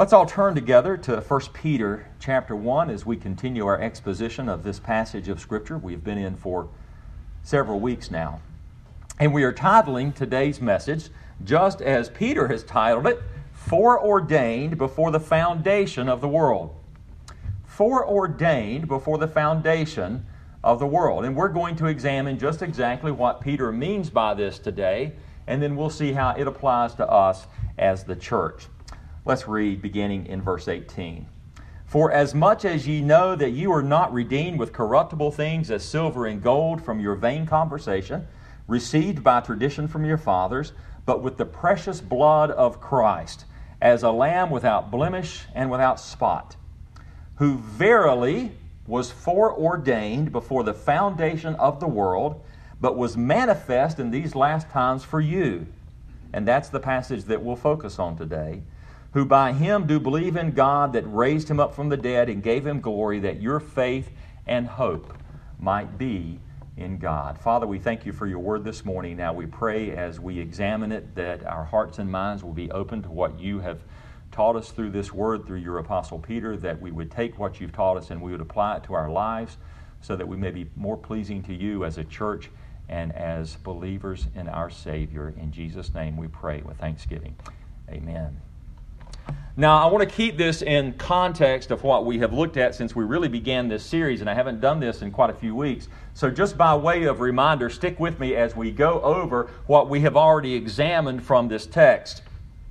Let's all turn together to 1 Peter chapter 1 as we continue our exposition of this passage of Scripture we've been in for several weeks now. And we are titling today's message, just as Peter has titled it, Foreordained Before the Foundation of the World. Foreordained before the foundation of the world. And we're going to examine just exactly what Peter means by this today, and then we'll see how it applies to us as the church. Let's read beginning in verse 18. For as much as ye know that you are not redeemed with corruptible things as silver and gold from your vain conversation, received by tradition from your fathers, but with the precious blood of Christ, as a lamb without blemish and without spot, who verily was foreordained before the foundation of the world, but was manifest in these last times for you. And that's the passage that we'll focus on today. Who by him do believe in God that raised him up from the dead and gave him glory, that your faith and hope might be in God. Father, we thank you for your word this morning. Now we pray as we examine it that our hearts and minds will be open to what you have taught us through this word, through your Apostle Peter, that we would take what you've taught us and we would apply it to our lives so that we may be more pleasing to you as a church and as believers in our Savior. In Jesus' name we pray with thanksgiving. Amen. Now, I want to keep this in context of what we have looked at since we really began this series, and I haven't done this in quite a few weeks. So just by way of reminder, stick with me as we go over what we have already examined from this text.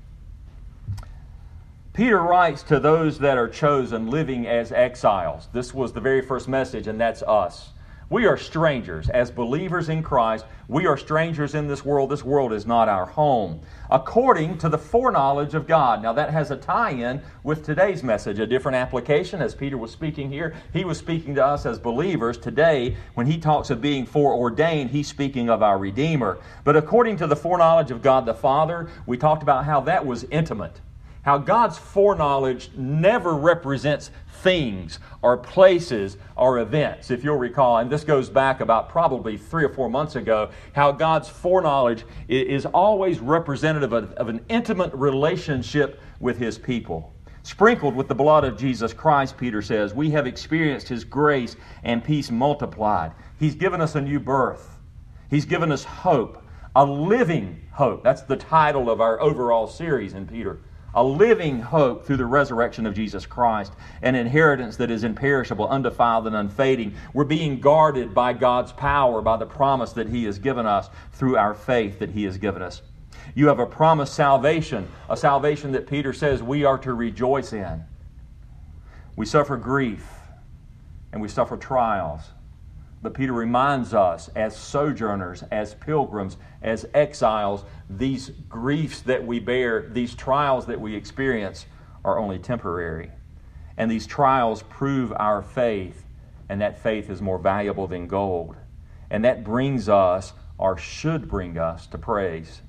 Peter writes to those that are chosen living as exiles. This was the very first message, and that's us. We are strangers. As believers in Christ, we are strangers in this world. This world is not our home. According to the foreknowledge of God. Now that has a tie-in with today's message, a different application. As Peter was speaking here, he was speaking to us as believers. Today, when he talks of being foreordained, he's speaking of our Redeemer. But according to the foreknowledge of God the Father, we talked about how that was intimate. How God's foreknowledge never represents things or places or events. If you'll recall, and this goes back about probably 3 or 4 months ago, how God's foreknowledge is always representative of an intimate relationship with His people. Sprinkled with the blood of Jesus Christ, Peter says, we have experienced His grace and peace multiplied. He's given us a new birth. He's given us hope, a living hope. That's the title of our overall series in Peter. A living hope through the resurrection of Jesus Christ, an inheritance that is imperishable, undefiled, and unfading. We're being guarded by God's power, by the promise that He has given us through our faith that He has given us. You have a promised salvation, a salvation that Peter says we are to rejoice in. We suffer grief and we suffer trials. But Peter reminds us, as sojourners, as pilgrims, as exiles, these griefs that we bear, these trials that we experience are only temporary. And these trials prove our faith, and that faith is more valuable than gold. And that brings us, or should bring us, to praise.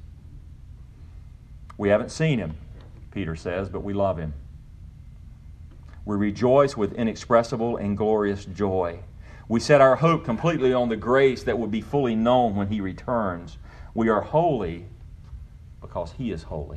We haven't seen Him, Peter says, but we love Him. We rejoice with inexpressible and glorious joy. We set our hope completely on the grace that will be fully known when He returns. We are holy because He is holy.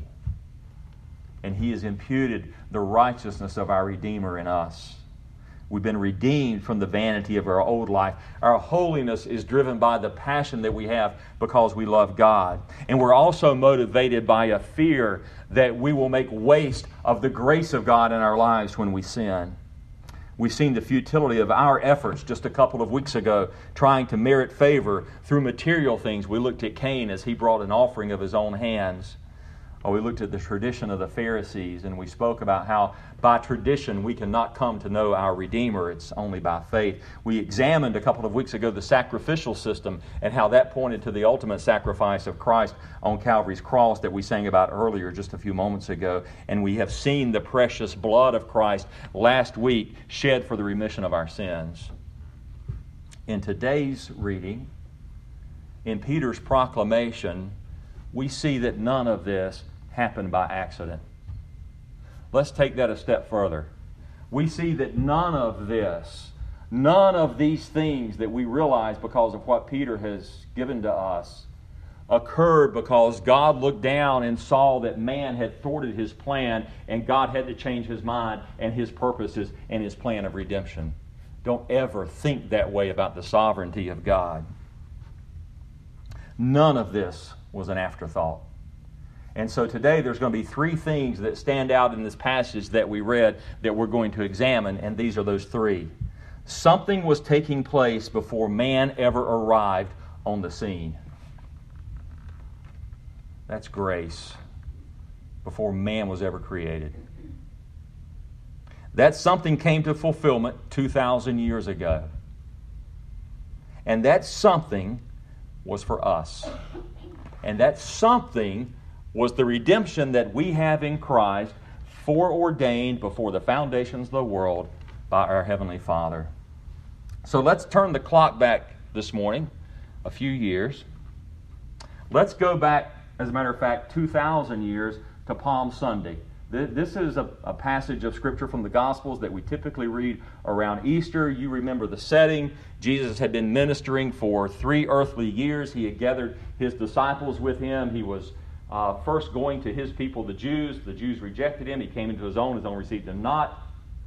And He has imputed the righteousness of our Redeemer in us. We've been redeemed from the vanity of our old life. Our holiness is driven by the passion that we have because we love God. And we're also motivated by a fear that we will make waste of the grace of God in our lives when we sin. We've seen the futility of our efforts just a couple of weeks ago, trying to merit favor through material things. We looked at Cain as he brought an offering of his own hands. Or we looked at the tradition of the Pharisees, and we spoke about how by tradition we cannot come to know our Redeemer. It's only by faith. We examined a couple of weeks ago the sacrificial system and how that pointed to the ultimate sacrifice of Christ on Calvary's cross that we sang about earlier just a few moments ago. And we have seen the precious blood of Christ last week shed for the remission of our sins. In today's reading, in Peter's proclamation, we see that none of this happened by accident. Let's take that a step further. We see that none of these things that we realize because of what Peter has given to us, occurred because God looked down and saw that man had thwarted his plan, and God had to change his mind and his purposes and his plan of redemption. Don't ever think that way about the sovereignty of God. None of this was an afterthought. And so today there's going to be three things that stand out in this passage that we read that we're going to examine, and these are those three. Something was taking place before man ever arrived on the scene. That's grace. Before man was ever created. That something came to fulfillment 2,000 years ago. And that something was for us. And that something was the redemption that we have in Christ, foreordained before the foundations of the world by our Heavenly Father. So let's turn the clock back this morning a few years. Let's go back, as a matter of fact, 2,000 years to Palm Sunday. This is a passage of Scripture from the Gospels that we typically read around Easter. You remember the setting. Jesus had been ministering for 3 earthly years. He had gathered his disciples with him. He was first going to his people, the Jews. The Jews rejected him. He came into his own received him not.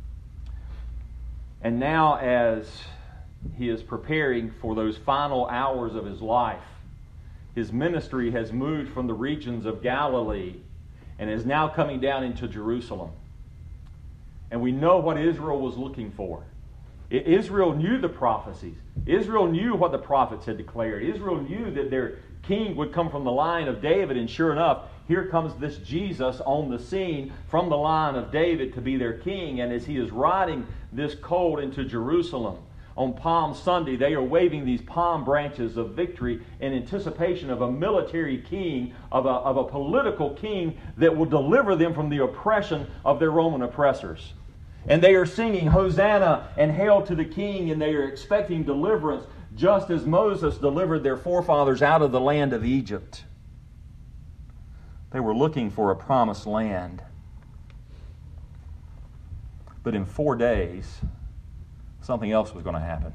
And now as he is preparing for those final hours of his life, his ministry has moved from the regions of Galilee and is now coming down into Jerusalem. And we know what Israel was looking for. Israel knew the prophecies. Israel knew what the prophets had declared. Israel knew that their king would come from the line of David, and sure enough, here comes this Jesus on the scene from the line of David to be their king. And as he is riding this colt into Jerusalem on Palm Sunday, they are waving these palm branches of victory in anticipation of a military king, of a political king that will deliver them from the oppression of their Roman oppressors. And they are singing Hosanna and Hail to the King, and they are expecting deliverance just as Moses delivered their forefathers out of the land of Egypt. They were looking for a promised land. But in 4 days, something else was going to happen.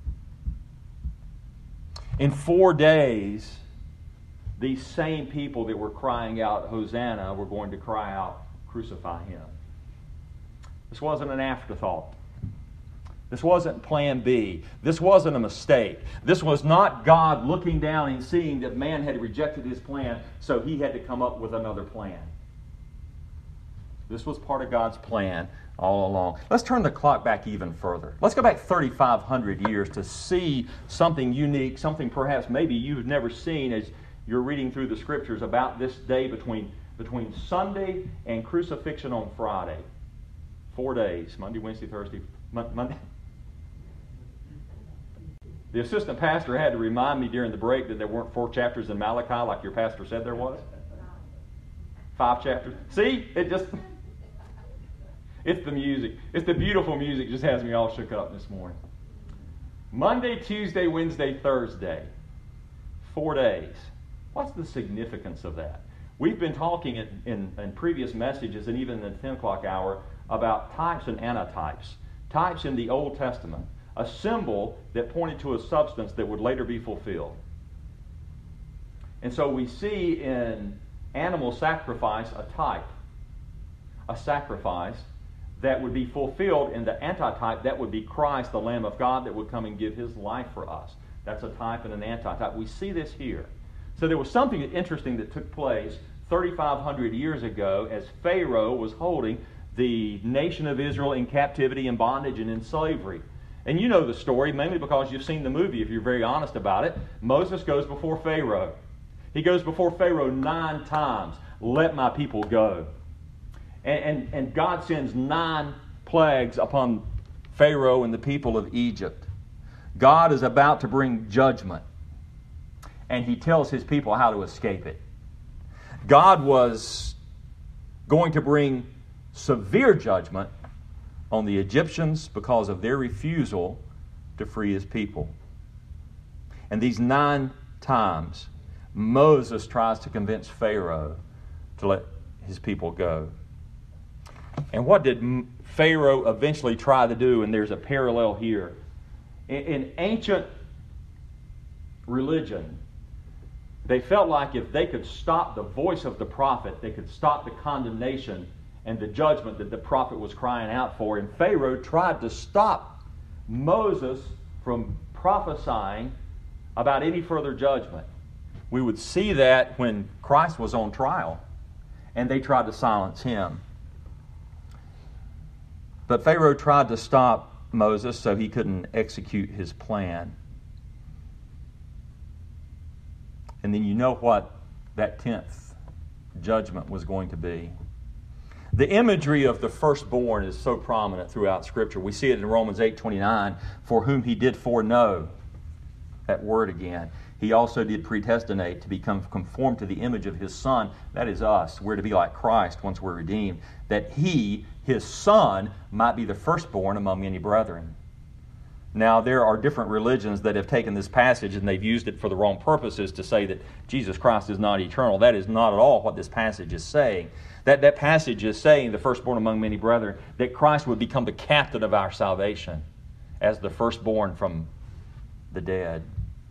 In 4 days, these same people that were crying out Hosanna were going to cry out, crucify him. This wasn't an afterthought. This wasn't plan B. This wasn't a mistake. This was not God looking down and seeing that man had rejected his plan, so he had to come up with another plan. This was part of God's plan all along. Let's turn the clock back even further. Let's go back 3,500 years to see something unique, something perhaps maybe you've never seen as you're reading through the Scriptures about this day between Sunday and crucifixion on Friday. 4 days, Monday, Wednesday, Thursday, Monday. The assistant pastor had to remind me during the break that there weren't 4 chapters in Malachi like your pastor said there was. 5 chapters. See? It's the music. It's the beautiful music just has me all shook up this morning. Monday, Tuesday, Wednesday, Thursday. 4 days. What's the significance of that? We've been talking in previous messages and even in the 10 o'clock hour about types and antitypes. Types in the Old Testament. A symbol that pointed to a substance that would later be fulfilled. And so we see in animal sacrifice a type. A sacrifice that would be fulfilled in the antitype. That would be Christ, the Lamb of God, that would come and give his life for us. That's a type and an antitype. We see this here. So there was something interesting that took place 3,500 years ago as Pharaoh was holding the nation of Israel in captivity, in bondage, and in slavery. And you know the story, mainly because you've seen the movie, if you're very honest about it. Moses goes before Pharaoh. He goes before Pharaoh 9 times. Let my people go. And God sends 9 plagues upon Pharaoh and the people of Egypt. God is about to bring judgment. And he tells his people how to escape it. God was going to bring severe judgment on the Egyptians because of their refusal to free his people. And these 9 times, Moses tries to convince Pharaoh to let his people go. And what did Pharaoh eventually try to do? And there's a parallel here. In ancient religion, They felt like if they could stop the voice of the prophet, they could stop the condemnation and the judgment that the prophet was crying out for. And Pharaoh tried to stop Moses from prophesying about any further judgment. We would see that when Christ was on trial, and they tried to silence him. But Pharaoh tried to stop Moses so he couldn't execute his plan. And then you know what that 10th judgment was going to be. The imagery of the firstborn is so prominent throughout Scripture. We see it in Romans 8:29, for whom he did foreknow, that word again. He also did predestinate to become conformed to the image of his Son. That is us. We're to be like Christ once we're redeemed. That he, his Son, might be the firstborn among many brethren. Now, there are different religions that have taken this passage and they've used it for the wrong purposes to say that Jesus Christ is not eternal. That is not at all what this passage is saying. That passage is saying, the firstborn among many brethren, that Christ would become the captain of our salvation as the firstborn from the dead.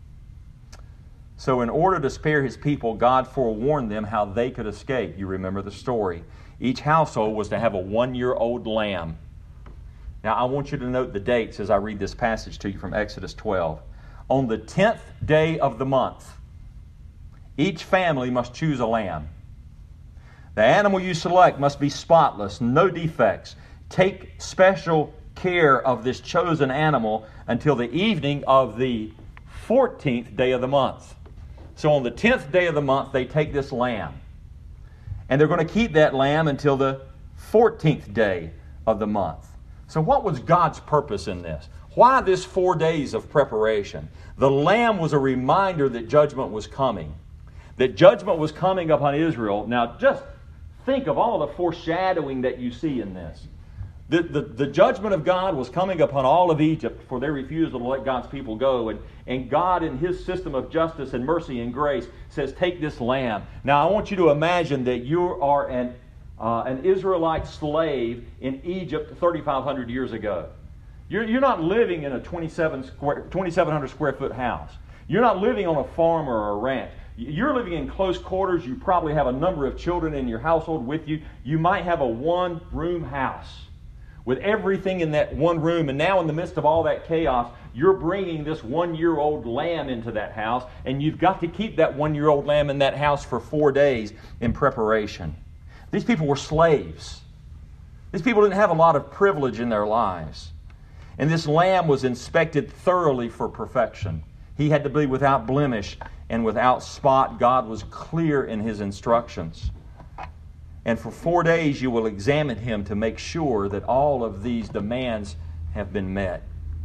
So in order to spare his people, God forewarned them how they could escape. You remember the story. Each household was to have a 1-year-old lamb. Now, I want you to note the dates as I read this passage to you from Exodus 12. On the 10th day of the month, each family must choose a lamb. The animal you select must be spotless, no defects. Take special care of this chosen animal until the evening of the 14th day of the month. So on the 10th day of the month, they take this lamb. And they're going to keep that lamb until the 14th day of the month. So what was God's purpose in this? Why this 4 days of preparation? The lamb was a reminder that judgment was coming. That judgment was coming upon Israel. Now just think of all the foreshadowing that you see in this. The judgment of God was coming upon all of Egypt for their refusal to let God's people go. And God, in his system of justice and mercy and grace, says, take this lamb. Now I want you to imagine that you are an Israelite slave in Egypt 3,500 years ago. You're not living in a 2,700 square foot house. You're not living on a farm or a ranch. You're living in close quarters. You probably have a number of children in your household with you. You might have a one-room house with everything in that one room. And now in the midst of all that chaos, you're bringing this 1-year-old lamb into that house. And you've got to keep that 1-year-old lamb in that house for 4 days in preparation. These people were slaves. These people didn't have a lot of privilege in their lives. And this lamb was inspected thoroughly for perfection. He had to be without blemish and without spot. God was clear in his instructions. And for 4 days you will examine him to make sure that all of these demands have been met.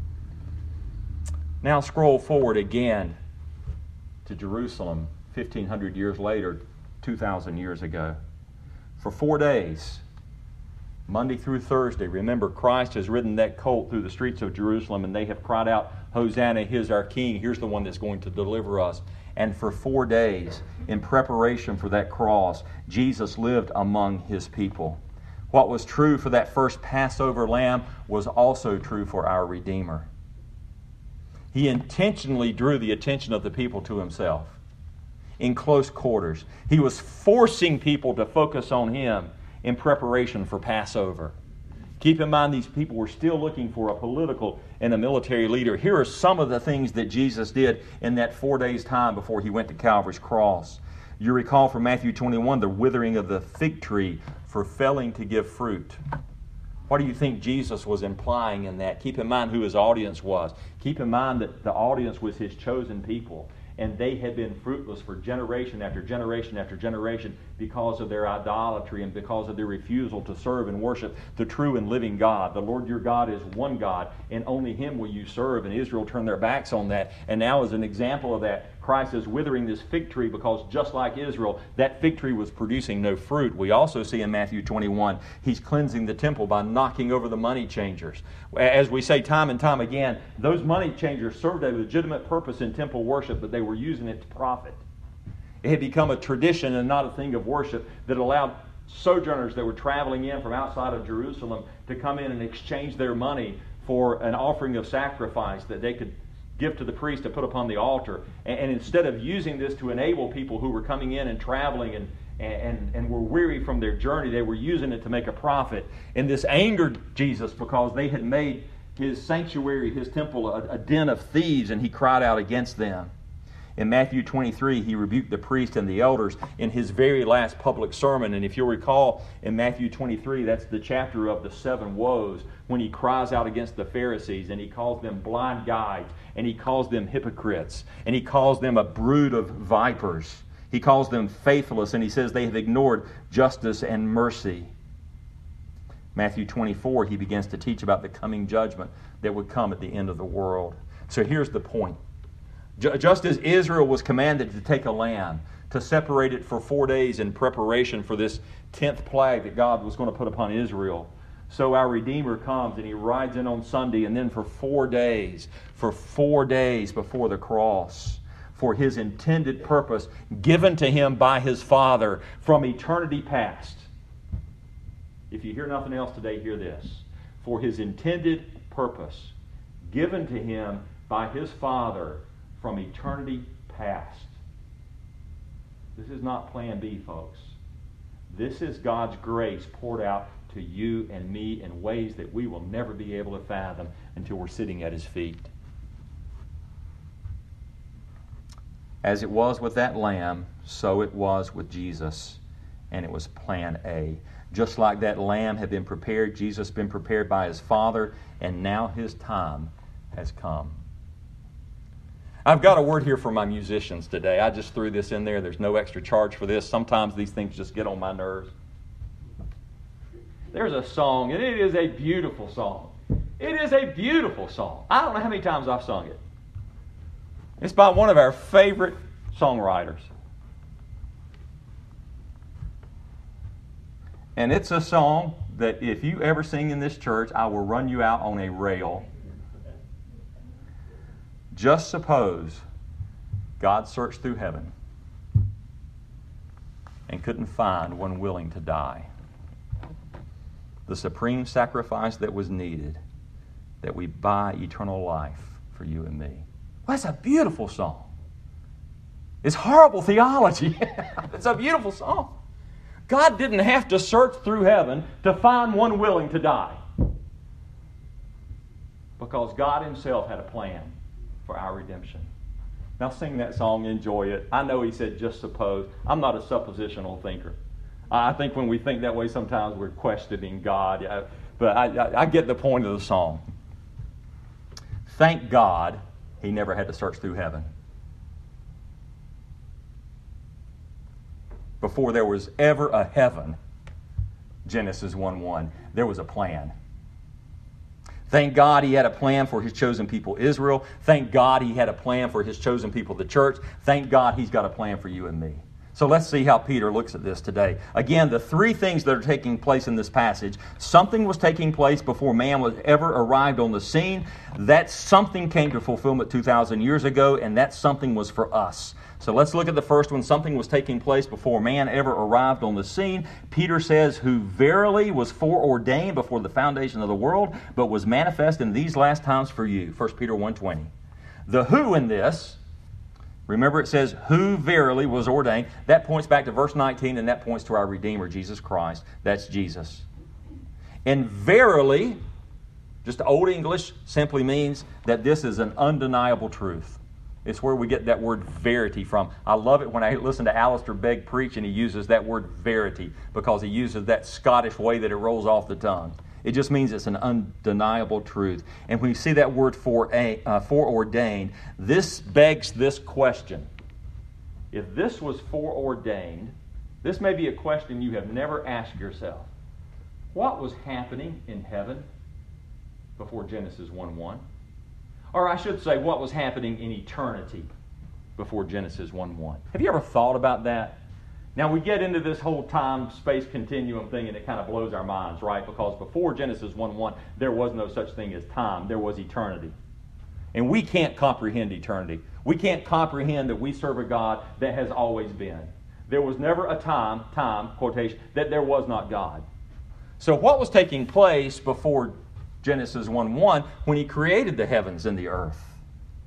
Now scroll forward again to Jerusalem 1,500 years later, 2,000 years ago. For 4 days, Monday through Thursday, remember Christ has ridden that colt through the streets of Jerusalem and they have cried out, Hosanna, here's our King, here's the one that's going to deliver us. And for 4 days, in preparation for that cross, Jesus lived among his people. What was true for that first Passover lamb was also true for our Redeemer. He intentionally drew the attention of the people to himself in close quarters. He was forcing people to focus on him in preparation for Passover. Keep in mind, these people were still looking for a political and a military leader. Here are some of the things that Jesus did in that 4 days' time before he went to Calvary's cross. You recall from Matthew 21, the withering of the fig tree for failing to give fruit. What do you think Jesus was implying in that? Keep in mind who his audience was. Keep in mind that the audience was his chosen people. And they had been fruitless for generation after generation after generation because of their idolatry and because of their refusal to serve and worship the true and living God. The Lord your God is one God, and only him will you serve. And Israel turned their backs on that. And now as an example of that, Christ is withering this fig tree because just like Israel, that fig tree was producing no fruit. We also see in Matthew 21, he's cleansing the temple by knocking over the money changers. As we say time and time again, those money changers served a legitimate purpose in temple worship, but they were using it to profit. It had become a tradition and not a thing of worship that allowed sojourners that were traveling in from outside of Jerusalem to come in and exchange their money for an offering of sacrifice that they could give to the priest to put upon the altar. And instead of using this to enable people who were coming in and traveling and were weary from their journey, they were using it to make a profit. And this angered Jesus because they had made his sanctuary, his temple, a den of thieves, and he cried out against them. In Matthew 23, he rebuked the priests and the elders in his very last public sermon. And if you'll recall, in Matthew 23, that's the chapter of the 7 woes, when he cries out against the Pharisees, and he calls them blind guides, and he calls them hypocrites, and he calls them a brood of vipers. He calls them faithless, and he says they have ignored justice and mercy. Matthew 24, he begins to teach about the coming judgment that would come at the end of the world. So here's the point. Just as Israel was commanded to take a lamb, to separate it for 4 days in preparation for this 10th plague that God was going to put upon Israel, so our Redeemer comes and he rides in on Sunday, and then for 4 days before the cross, for his intended purpose given to him by his Father from eternity past. If you hear nothing else today, hear this. For his intended purpose given to him by his Father from eternity past. This is not plan B, folks. This is God's grace poured out to you and me in ways that we will never be able to fathom until we're sitting at his feet. As it was with that lamb, so it was with Jesus, and it was plan A. Just like that lamb had been prepared, Jesus had been prepared by his Father, and now his time has come. I've got a word here for my musicians today. I just threw this in there. There's no extra charge for this. Sometimes these things just get on my nerves. There's a song, and it is a beautiful song. It is a beautiful song. I don't know how many times I've sung it. It's by one of our favorite songwriters. And it's a song that if you ever sing in this church, I will run you out on a rail. Just suppose God searched through heaven and couldn't find one willing to die. The supreme sacrifice that was needed, that we buy eternal life for you and me. Well, that's a beautiful song. It's horrible theology. It's a beautiful song. God didn't have to search through heaven to find one willing to die, because God himself had a plan for our redemption. Now sing that song, enjoy it. I know he said just suppose. I'm not a suppositional thinker. I think when we think that way sometimes we're questioning God. But I get the point of the song. Thank God he never had to search through heaven. Before there was ever a heaven, Genesis 1:1, there was a plan. Thank God he had a plan for his chosen people, Israel. Thank God he had a plan for his chosen people, the church. Thank God he's got a plan for you and me. So let's see how Peter looks at this today. Again, the three things that are taking place in this passage. Something was taking place before man was ever arrived on the scene. That something came to fulfillment 2,000 years ago, and that something was for us. So let's look at the first one. Something was taking place before man ever arrived on the scene. Peter says, who verily was foreordained before the foundation of the world, but was manifest in these last times for you. 1 Peter 1:20. The who in this, remember it says, who verily was ordained. That points back to verse 19, and that points to our Redeemer, Jesus Christ. That's Jesus. And verily, just Old English, simply means that this is an undeniable truth. It's where we get that word verity from. I love it when I listen to Alistair Begg preach and he uses that word verity, because he uses that Scottish way that it rolls off the tongue. It just means it's an undeniable truth. And when you see that word foreordained, this begs this question. If this was foreordained, this may be a question you have never asked yourself. What was happening in heaven before Genesis 1:1? Or I should say, what was happening in eternity before Genesis 1:1? Have you ever thought about that? Now, we get into this whole time-space continuum thing, and it kind of blows our minds, right? Because before Genesis 1:1, there was no such thing as time. There was eternity. And we can't comprehend eternity. We can't comprehend that we serve a God that has always been. There was never a time, quotation, that there was not God. So what was taking place before Genesis 1:1 when he created the heavens and the earth?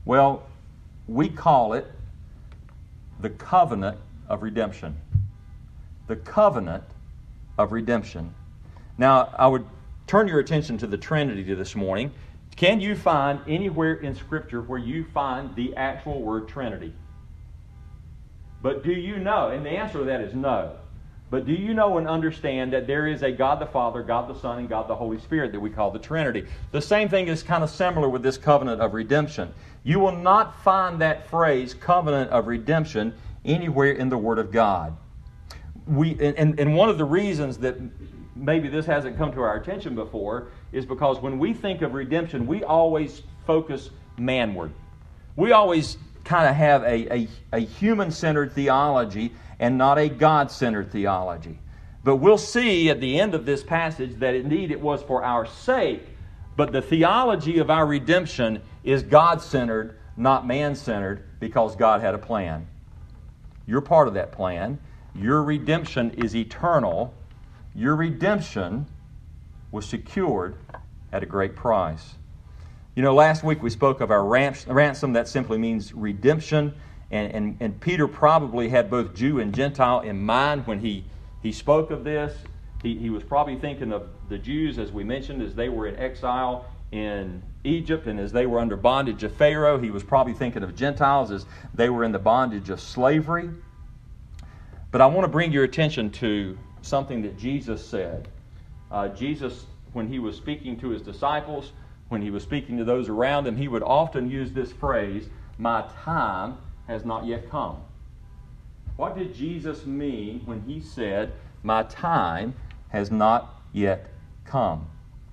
Well, we call it the covenant of redemption. The covenant of redemption. Now, I would turn your attention to the Trinity this morning. Can you find anywhere in Scripture where you find the actual word Trinity? But do you know, and the answer to that is no, but do you know and understand that there is a God the Father, God the Son, and God the Holy Spirit that we call the Trinity? The same thing is kind of similar with this covenant of redemption. You will not find that phrase, covenant of redemption, anywhere in the Word of God. And one of the reasons that maybe this hasn't come to our attention before is because when we think of redemption, we always focus manward. We always kind of have a human-centered theology and not a God-centered theology. But we'll see at the end of this passage that indeed it was for our sake, but the theology of our redemption is God-centered, not man-centered, because God had a plan. You're part of that plan. Your redemption is eternal. Your redemption was secured at a great price. You know, last week we spoke of our ransom. That simply means redemption. And Peter probably had both Jew and Gentile in mind when he spoke of this. He was probably thinking of the Jews, as we mentioned, as they were in exile in Egypt and as they were under bondage of Pharaoh. He was probably thinking of Gentiles as they were in the bondage of slavery. But I want to bring your attention to something that Jesus said. Jesus, when he was speaking to his disciples, when he was speaking to those around him, he would often use this phrase, "My time has not yet come." What did Jesus mean when he said, "My time has not yet come"?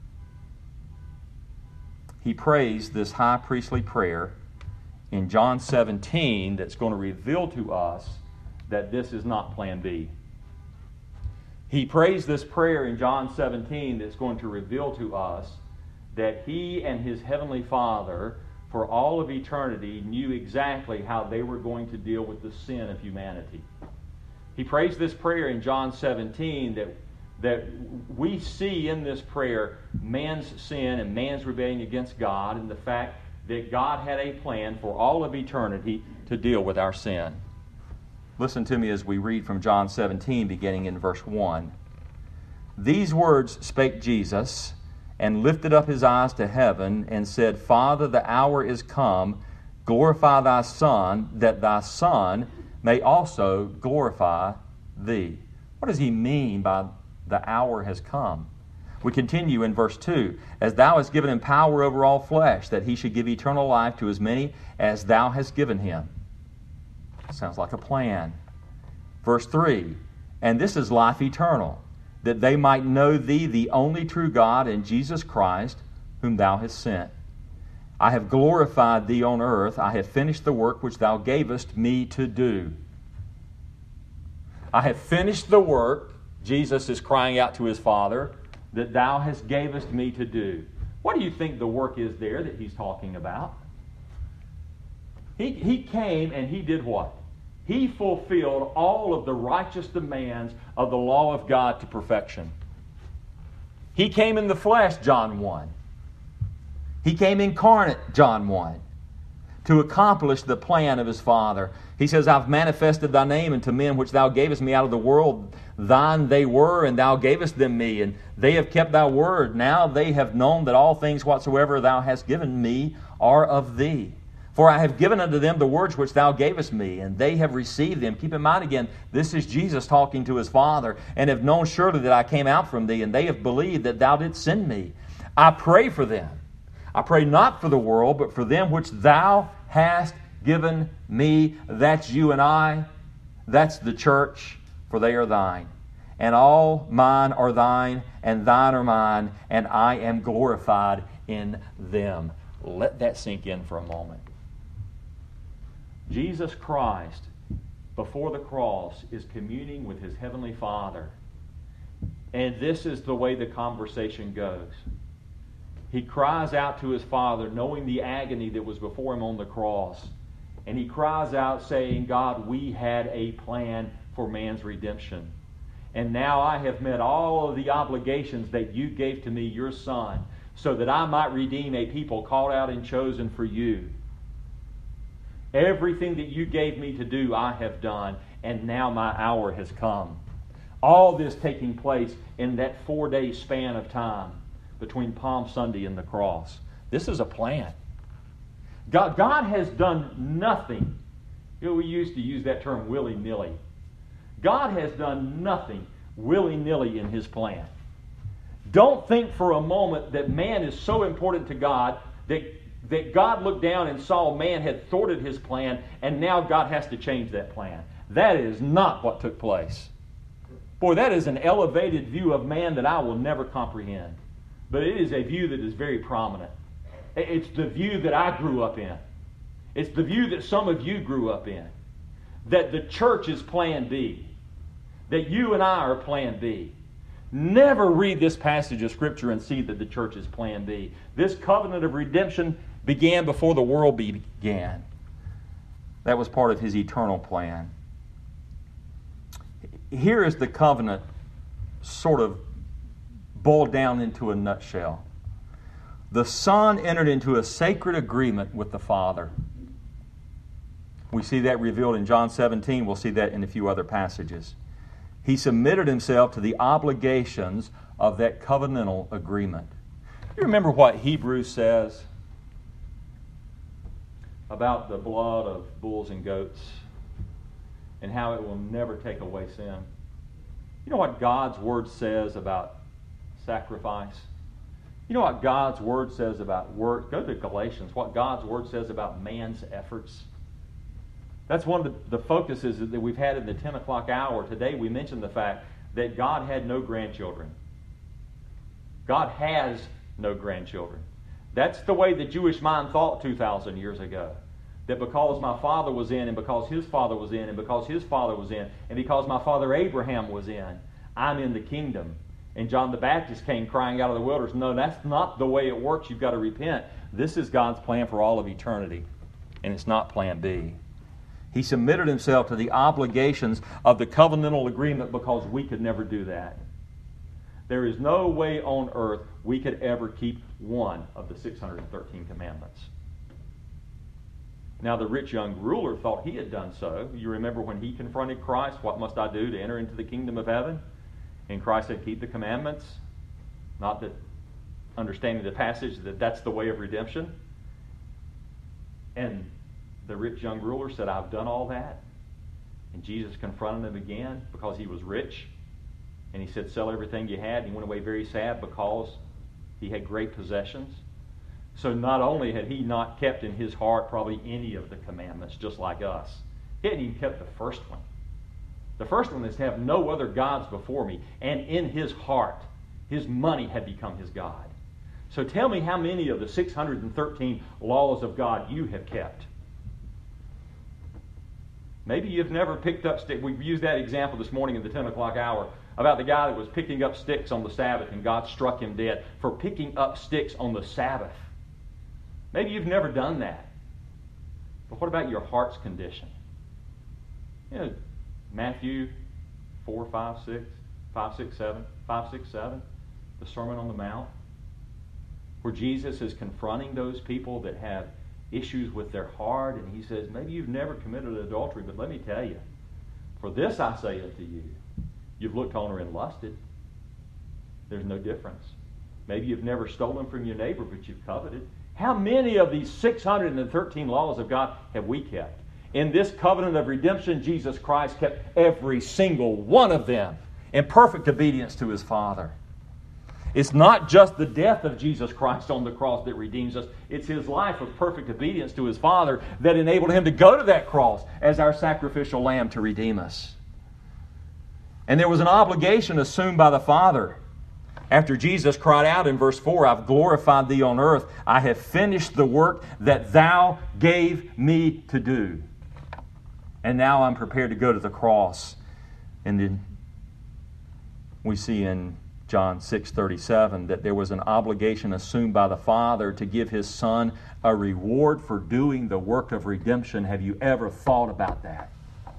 He prays this high priestly prayer in John 17 that's going to reveal to us that this is not plan B. He prays this prayer in John 17 that's going to reveal to us that he and his heavenly Father for all of eternity knew exactly how they were going to deal with the sin of humanity. He prays this prayer in John 17 that we see in this prayer man's sin and man's rebellion against God and the fact that God had a plan for all of eternity to deal with our sin. Listen to me as we read from John 17, beginning in verse 1. These words spake Jesus, and lifted up his eyes to heaven, and said, Father, the hour is come. Glorify thy Son, that thy Son may also glorify thee. What does he mean by the hour has come? We continue in verse 2. As thou hast given him power over all flesh, that he should give eternal life to as many as thou hast given him. Sounds like a plan. Verse 3. And this is life eternal, that they might know thee, the only true God, and Jesus Christ, whom thou hast sent. I have glorified thee on earth. I have finished the work which thou gavest me to do. I have finished the work, Jesus is crying out to his Father, that thou hast gavest me to do. What do you think the work is there that he's talking about? He came and he did what? He fulfilled all of the righteous demands of the law of God to perfection. He came in the flesh, John 1. He came incarnate, John 1, to accomplish the plan of his Father. He says, I've manifested thy name unto men which thou gavest me out of the world. Thine they were, and thou gavest them me, and they have kept thy word. Now they have known that all things whatsoever thou hast given me are of thee. For I have given unto them the words which thou gavest me, and they have received them. Keep in mind again, this is Jesus talking to his Father, and have known surely that I came out from thee, and they have believed that thou didst send me. I pray for them. I pray not for the world, but for them which thou hast given me. That's you and I. That's the church, for they are thine. And all mine are thine, and thine are mine, and I am glorified in them. Let that sink in for a moment. Jesus Christ, before the cross, is communing with his heavenly Father. And this is the way the conversation goes. He cries out to his Father, knowing the agony that was before him on the cross. And he cries out saying, God, we had a plan for man's redemption. And now I have met all of the obligations that you gave to me, your Son, so that I might redeem a people called out and chosen for you. Everything that you gave me to do, I have done, and now my hour has come. All this taking place in that 4-day span of time between Palm Sunday and the cross. This is a plan. God has done nothing. We used to use that term willy-nilly. God has done nothing willy-nilly in His plan. Don't think for a moment that man is so important to God that God looked down and saw man had thwarted His plan, and now God has to change that plan. That is not what took place. Boy, that is an elevated view of man that I will never comprehend. But it is a view that is very prominent. It's the view that I grew up in. It's the view that some of you grew up in. That the church is plan B. That you and I are plan B. Never read this passage of Scripture and see that the church is plan B. This covenant of redemption began before the world began. That was part of His eternal plan. Here is the covenant sort of boiled down into a nutshell. The Son entered into a sacred agreement with the Father. We see that revealed in John 17. We'll see that in a few other passages. He submitted Himself to the obligations of that covenantal agreement. You remember what Hebrews says about the blood of bulls and goats and how it will never take away sin? You know what God's Word says about sacrifice? You know what God's Word says about work? Go to Galatians. What God's Word says about man's efforts. That's one of the focuses that we've had in the 10 o'clock hour. Today we mentioned the fact that God had no grandchildren. God has no grandchildren. That's the way the Jewish mind thought 2,000 years ago. That because my father was in, and because his father was in, and because his father was in, and because my father Abraham was in, I'm in the kingdom. And John the Baptist came crying out of the wilderness. No, that's not the way it works. You've got to repent. This is God's plan for all of eternity. And it's not plan B. He submitted Himself to the obligations of the covenantal agreement because we could never do that. There is no way on earth we could ever keep one of the 613 commandments. Now, the rich young ruler thought he had done so. You remember when he confronted Christ, what must I do to enter into the kingdom of heaven? And Christ said, keep the commandments. Not that understanding the passage that that's the way of redemption. And the rich young ruler said, I've done all that. And Jesus confronted him again because he was rich. And He said, sell everything you had. And he went away very sad because he had great possessions. So not only had he not kept in his heart probably any of the commandments, just like us, he hadn't even kept the first one. The first one is to have no other gods before me. And in his heart, his money had become his God. So tell me how many of the 613 laws of God you have kept. Maybe you've never picked up sticks. We've used that example this morning in the 10 o'clock hour about the guy that was picking up sticks on the Sabbath and God struck him dead for picking up sticks on the Sabbath. Maybe you've never done that. But what about your heart's condition? You know, Matthew 4, 5, 6, 5, 6, 7, 5, 6, 7, the Sermon on the Mount, where Jesus is confronting those people that have issues with their heart, and He says, maybe you've never committed adultery, but let me tell you, for this I say unto you, you've looked on her and lusted. There's no difference. Maybe you've never stolen from your neighbor, but you've coveted. How many of these 613 laws of God have we kept? In this covenant of redemption, Jesus Christ kept every single one of them in perfect obedience to His Father. It's not just the death of Jesus Christ on the cross that redeems us. It's His life of perfect obedience to His Father that enabled Him to go to that cross as our sacrificial lamb to redeem us. And there was an obligation assumed by the Father. After Jesus cried out in verse 4, I've glorified Thee on earth. I have finished the work that Thou gave me to do. And now I'm prepared to go to the cross. And then we see in John 6:37 that there was an obligation assumed by the Father to give His Son a reward for doing the work of redemption. Have you ever thought about that?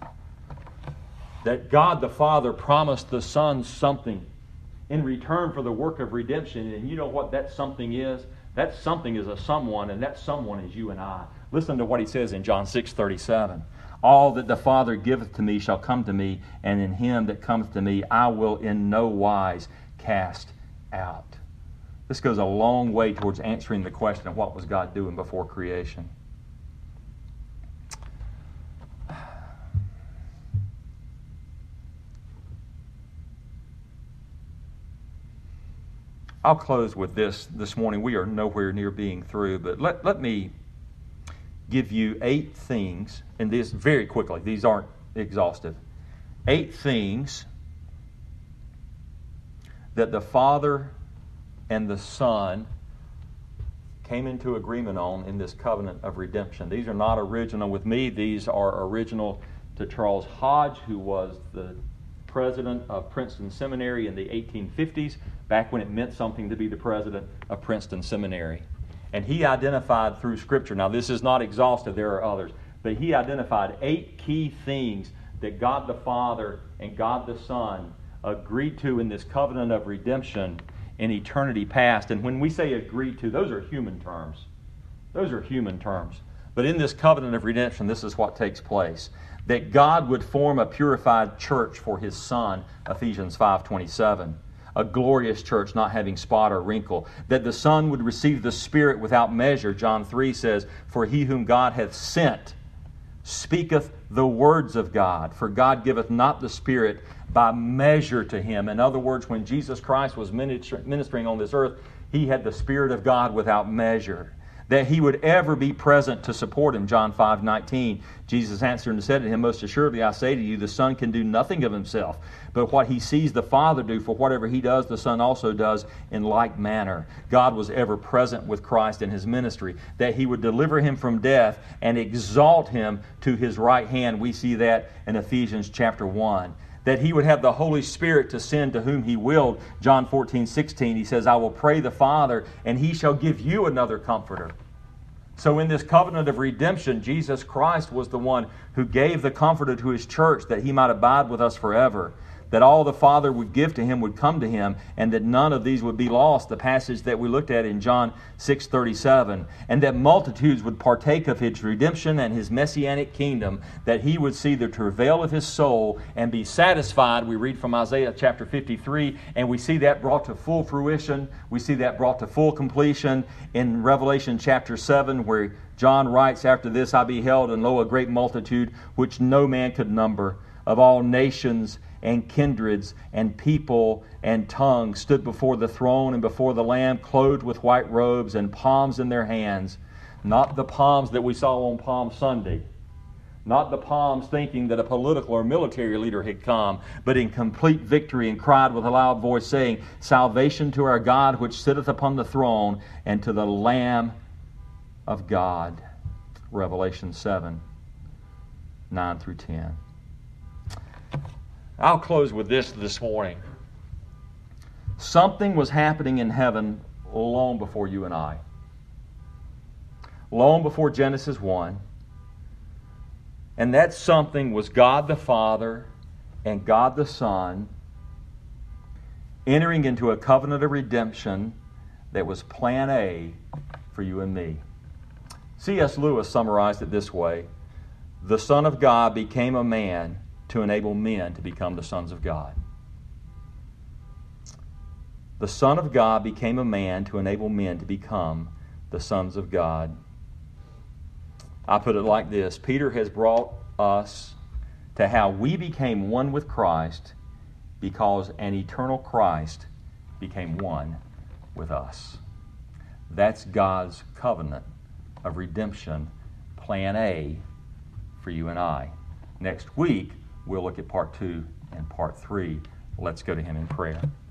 That God the Father promised the Son something in return for the work of redemption. And you know what that something is? That something is a someone, and that someone is you and I. Listen to what he says in John 6:37. All that the Father giveth to me shall come to me, and in him that cometh to me I will in no wise cast out. This goes a long way towards answering the question of what was God doing before creation. I'll close with this morning. We are nowhere near being through, but let me give you 8 things, and this very quickly, these aren't exhaustive. 8 things that the Father and the Son came into agreement on in this covenant of redemption. These are not original with me. These are original to Charles Hodge, who was the president of Princeton Seminary in the 1850s, back when it meant something to be the president of Princeton Seminary. And he identified through Scripture, now this is not exhaustive, there are others, but he identified 8 key things that God the Father and God the Son agreed to in this covenant of redemption in eternity past. And when we say agreed to, those are human terms. Those are human terms. But in this covenant of redemption, this is what takes place. That God would form a purified church for His Son, Ephesians 5:27. A glorious church not having spot or wrinkle. That the Son would receive the Spirit without measure. John 3 says, for he whom God hath sent speaketh the words of God. For God giveth not the Spirit by measure to him. In other words, when Jesus Christ was ministering on this earth, He had the Spirit of God without measure. That He would ever be present to support him. John 5:19, Jesus answered and said to him, most assuredly I say to you, the Son can do nothing of himself, but what He sees the Father do, for whatever He does, the Son also does in like manner. God was ever present with Christ in His ministry. That He would deliver Him from death and exalt Him to His right hand. We see that in Ephesians chapter 1. That He would have the Holy Spirit to send to whom He willed. John 14:16, He says, I will pray the Father, and He shall give you another Comforter. So in this covenant of redemption, Jesus Christ was the one who gave the Comforter to His church, that He might abide with us forever. That all the Father would give to Him would come to Him, and that none of these would be lost, the passage that we looked at in John 6:37. And that multitudes would partake of His redemption and His messianic kingdom, that He would see the travail of His soul and be satisfied. We read from Isaiah chapter 53, and we see that brought to full fruition. We see that brought to full completion in Revelation chapter 7, where John writes, after this I beheld, and lo, a great multitude, which no man could number, of all nations and kindreds and people and tongues, stood before the throne and before the Lamb, clothed with white robes and palms in their hands. Not the palms that we saw on Palm Sunday. Not the palms thinking that a political or military leader had come, but in complete victory, and cried with a loud voice, saying, salvation to our God which sitteth upon the throne, and to the Lamb of God. Revelation 7, 9 through 10. I'll close with this morning. Something was happening in heaven long before you and I. Long before Genesis 1. And that something was God the Father and God the Son entering into a covenant of redemption that was plan A for you and me. C.S. Lewis summarized it this way. The Son of God became a man to enable men to become the sons of God. The Son of God became a man to enable men to become the sons of God. I put it like this. Peter has brought us to how we became one with Christ because an eternal Christ became one with us. That's God's covenant of redemption, plan A for you and I. Next week, we'll look at part 2 and part 3. Let's go to Him in prayer.